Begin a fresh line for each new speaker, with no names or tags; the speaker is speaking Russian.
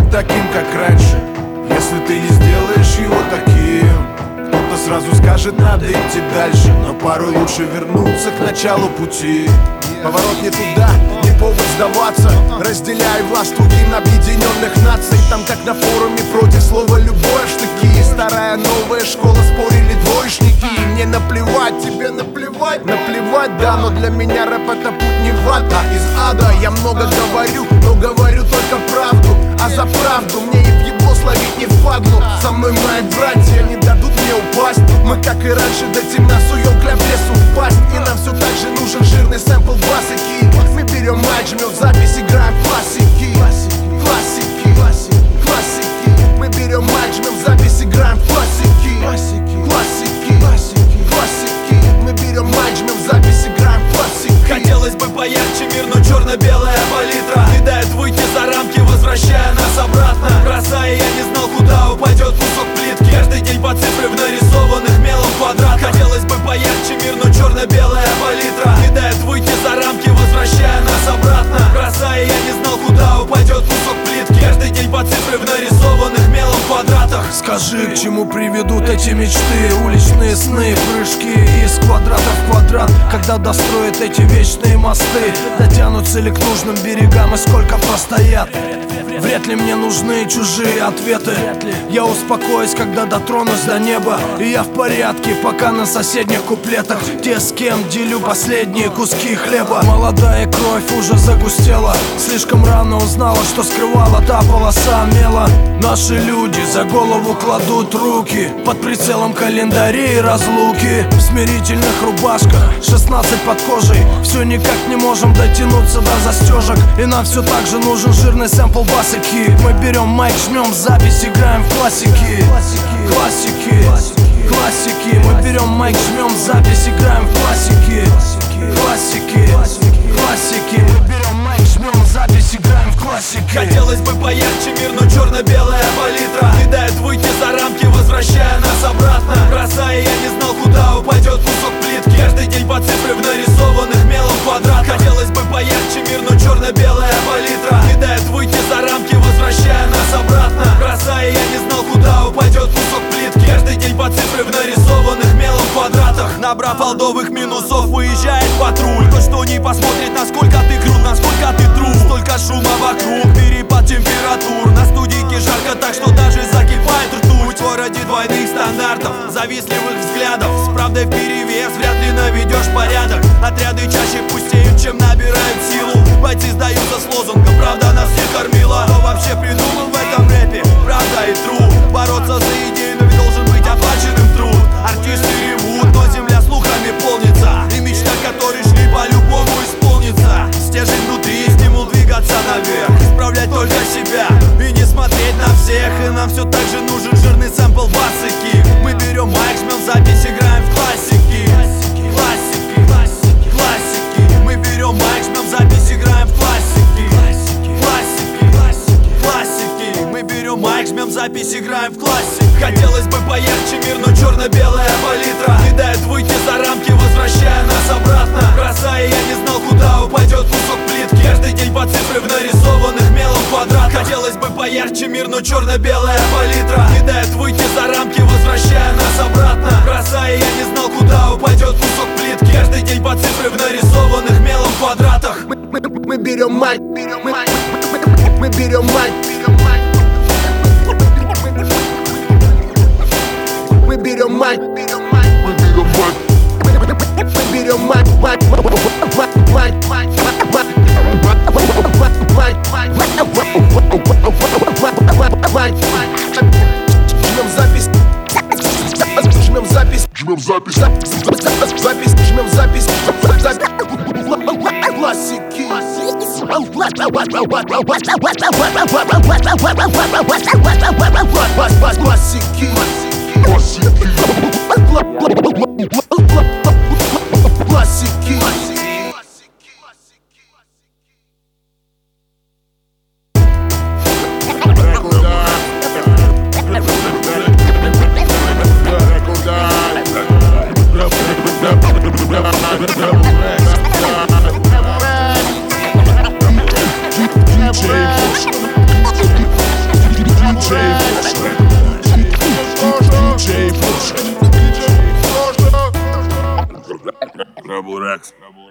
станет таким, как раньше, если ты не сделаешь его таким. Кто-то сразу скажет, надо идти дальше, но порой лучше вернуться к началу пути. Поворот не туда, не повод сдаваться. Разделяй власть другим объединенных наций. Там как на форуме против слова любовь штыки. Старая новая школа, спорили двоечники. Мне наплевать, тебе наплевать. Наплевать, да, но для меня рэп это путь не в ад, а из ада. Я много говорю, но говорю только правду. А за правду мне и в его словить не впадло. Со мной мои братья не дадут мне упасть. Мы как и раньше до темна суем кляп в лесу впасть. И нам все так же нужен жирный сэмпл басики. Мы берем майк, жмем запись, играем классики. Классики, классики. Мы берем майк, жмем запись, играем классики. Классики, классики. Мы берем майк, жмем запись, играем классики.
Хотелось бы поярче мир, но черно-белая палитра не дает выйти за рамки, возвращая нас обратно. Бросая, я не знал, куда упадет кусок плитки. Каждый день по цифры в нарисованных мелом квадратах. Хотелось бы поярче мир, но черно-белая палитра не дает выйти за рамки, возвращая нас обратно. Бросая, я не знал, куда упадет кусок плитки. Каждый день по цифры в нарисованных мелом квадратах.
Скажи, к чему приведут эти мечты? Уличные сны, прыжки из квадрата в квадрат. Когда достроят эти вечные мосты, дотянутся ли к нужным берегам и сколько простоят? Вряд ли мне нужны чужие ответы. Я успокоюсь, когда дотронусь до неба. И я в порядке, пока на соседних куплетах те, с кем делю последние куски хлеба. Молодая кровь уже загустела. Слишком рано узнала, что скрывала та полоса мела. Наши люди за голову кладут руки под прицелом календарей и разлуки. В смирительных рубашках, 16 под кожей. Все никак не можем дотянуться до застежек. И нам все так же нужен жирный сэмпл басики. Мы берем майк, жмем запись, играем в классики. Классики, классики. Мы берем майк, жмем запись, играем в классики. Классики, классики. Мы берем майк, жмем запись, играем в классики.
Хотелось бы поярче мир, но черно-белая палитра не дает выйти за рамки, возвращая нас обратно. Бросая, я не знал, куда упадет кусок плитки. Каждый день по цифры в нарисованных мелом квадратах. Хотелось бы поярче мир, но черно-белая палитра не дает выйти за рамки, возвращая нас обратно. Бросая, я не знал, куда упадет кусок плитки. Каждый день по цифры в нарисованных мелом квадратах. Набрав алдовых минусов, выезжает патруль. Тот, что не посмотрит, насколько ты крут, насколько ты тру. Столько шума вокруг, перепад температур. На студийке жарко так, что даже закипает ртуть. В городе двойных стандартов, завистливых взглядов. С правдой вперевес вряд ли наведешь порядок. Отряды чаще пустеют, чем набирают силу. Бойцы сдаются с лозунгом, правда нас всех кормила. Кто вообще придумал в этом рэпе правда и тру? Бороться за идею, но ведь должен быть оплаченным труд. Артисты ревут, но земля слухами полнится. И мечта, которой шли, по-любому исполнится. Стержень внутри, стимул двигаться наверх. Исправлять только себя и не смотреть на всех. И нам все так же нужен жирный сэмпл басики. Мы берем майк, жмем запись, играем в классики. Классики, классики. Мы берем майк, жмем запись, играем в классики. Классики, классики. Мы берем майк, жмем запись, играем в классики. Хотелось бы поярче мир, но черно-белая палитра не дает выйти за рамки, возвращая нас обратно. Бросая, я не знал, куда упадет кусок плитки. Каждый день по цифры в нарисованных мелом квадратах. Хотелось бы поярче мир, но черно-белая палитра не дает выйти за рамки, возвращая нас обратно. Бросая, я не знал, куда упадет кусок плитки. Каждый день по цифры в нарисованных мелом квадратах.
Мы берем майк, мы берем майк. Мы берем майк. Мы берем майк. Мы берем майк. Жмем запись. Жмем запись. Жмем запись. Запись. Жмем запись. Классики. Классики. Классики.
Trouble Rex.